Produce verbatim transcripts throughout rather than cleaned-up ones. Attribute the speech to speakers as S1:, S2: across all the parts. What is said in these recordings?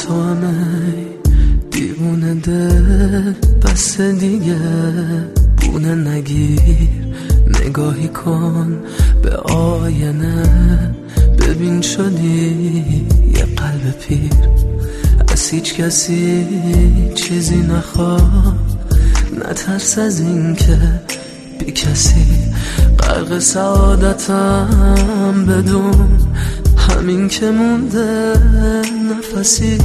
S1: تو همه دیوونه دل، بس دیگه بونه نگیر. نگاهی کن به آینه، ببین شدی یه قلب پیر. از هیچ کسی چیزی نخواه، نترس از این که بی کسی. غرق سعادتم بدون همین که مونده نفسی.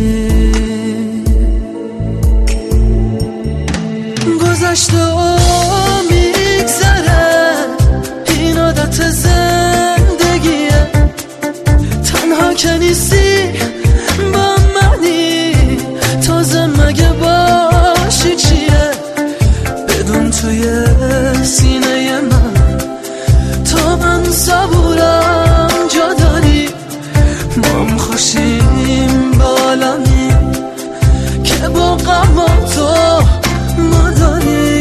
S1: گذشته و میگذره، این عادت زندگیه. تنها که نیستی با منی، تازه مگه باشی چیه؟ بدون توی سینه من تا من صبورم جا داری. ما هم خوشیم بالانی که با غم تو ما داری.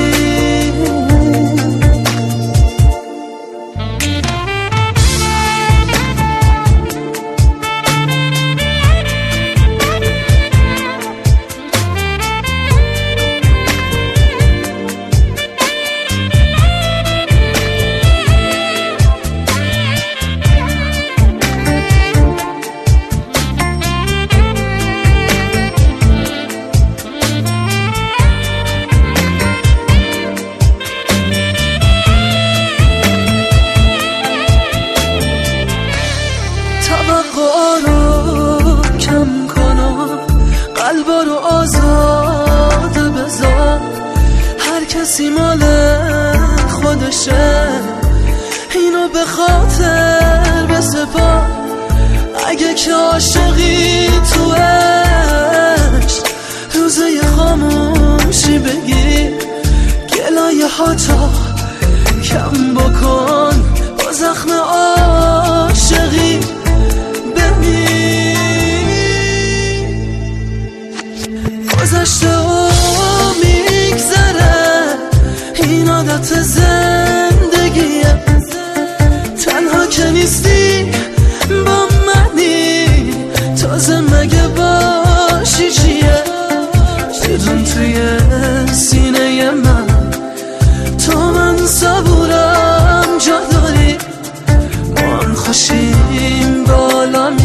S1: توقع رو کم کن، قلب رو آزاد بذار. هر کسی مال خودشه، اینو به خاطر بسپار. اگه که عاشقی تو عشق، روزه خاموشی بگیر. گلایه ها تا کم بکن با زخم عاشقی. گذشته و میگذره، این عادت زندگیه. تنها که نیستی با منی، تازه مگه باشی چیه؟ بدون توی سینه من تو من صبورم جا داری. ما هم خوشیم بالا